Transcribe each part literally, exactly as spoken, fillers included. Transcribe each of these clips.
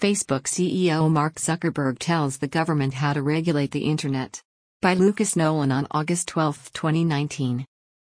Facebook C E O Mark Zuckerberg tells the government how to regulate the internet. By Lucas Nolan on August twelfth, twenty nineteen.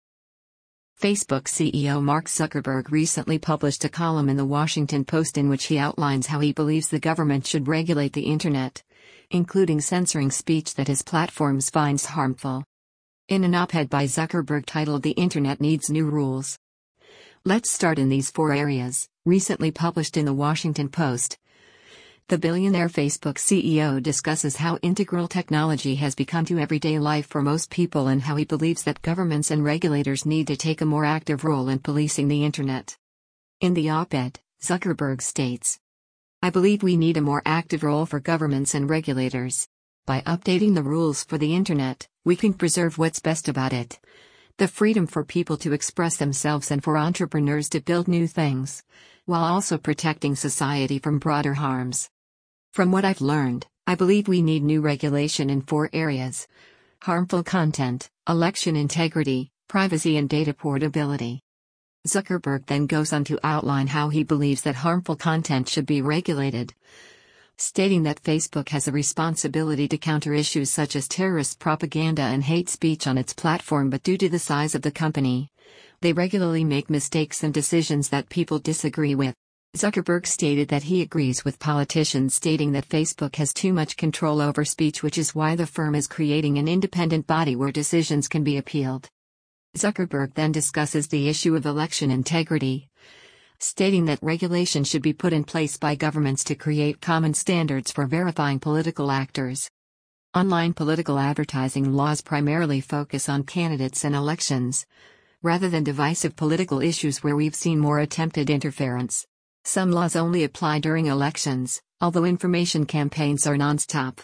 Facebook C E O Mark Zuckerberg recently published a column in The Washington Post in which he outlines how he believes the government should regulate the internet, including censoring speech that his platforms finds harmful. In an op-ed by Zuckerberg titled "The Internet Needs New Rules." Let's start in these four areas, recently published in The Washington Post. The billionaire Facebook C E O discusses how integral technology has become to everyday life for most people and how he believes that governments and regulators need to take a more active role in policing the internet. In the op-ed, Zuckerberg states, "I believe we need a more active role for governments and regulators. By updating the rules for the internet, we can preserve what's best about it. The freedom for people to express themselves and for entrepreneurs to build new things, while also protecting society from broader harms. From what I've learned, I believe we need new regulation in four areas: harmful content, election integrity, privacy, and data portability." Zuckerberg then goes on to outline how he believes that harmful content should be regulated, stating that Facebook has a responsibility to counter issues such as terrorist propaganda and hate speech on its platform, but due to the size of the company, they regularly make mistakes and decisions that people disagree with. Zuckerberg stated that he agrees with politicians stating that Facebook has too much control over speech, which is why the firm is creating an independent body where decisions can be appealed. Zuckerberg then discusses the issue of election integrity, stating that regulation should be put in place by governments to create common standards for verifying political actors. Online political advertising laws primarily focus on candidates and elections, rather than divisive political issues where we've seen more attempted interference. Some laws only apply during elections, although information campaigns are non-stop.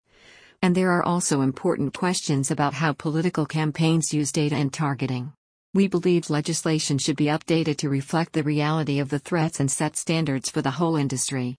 And there are also important questions about how political campaigns use data and targeting. We believe legislation should be updated to reflect the reality of the threats and set standards for the whole industry.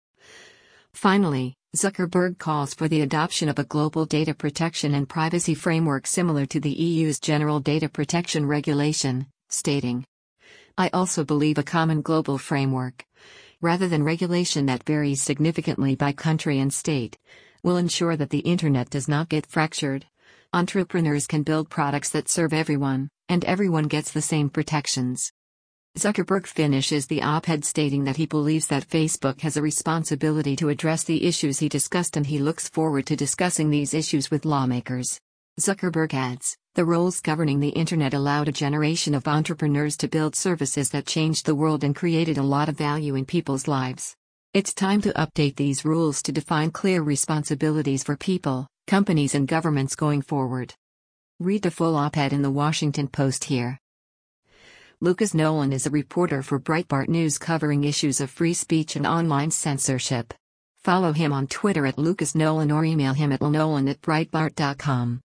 Finally, Zuckerberg calls for the adoption of a global data protection and privacy framework similar to the E U's General Data Protection Regulation, stating, "I also believe a common global framework, rather than regulation that varies significantly by country and state, will ensure that the internet does not get fractured. Entrepreneurs can build products that serve everyone, and everyone gets the same protections." Zuckerberg finishes the op-ed stating that he believes that Facebook has a responsibility to address the issues he discussed, and he looks forward to discussing these issues with lawmakers. Zuckerberg adds, "The rules governing the internet allowed a generation of entrepreneurs to build services that changed the world and created a lot of value in people's lives. It's time to update these rules to define clear responsibilities for people, companies, and governments going forward." Read the full op-ed in The Washington Post here. Lucas Nolan is a reporter for Breitbart News covering issues of free speech and online censorship. Follow him on Twitter at Lucas Nolan or email him at l nolan at breitbart dot com.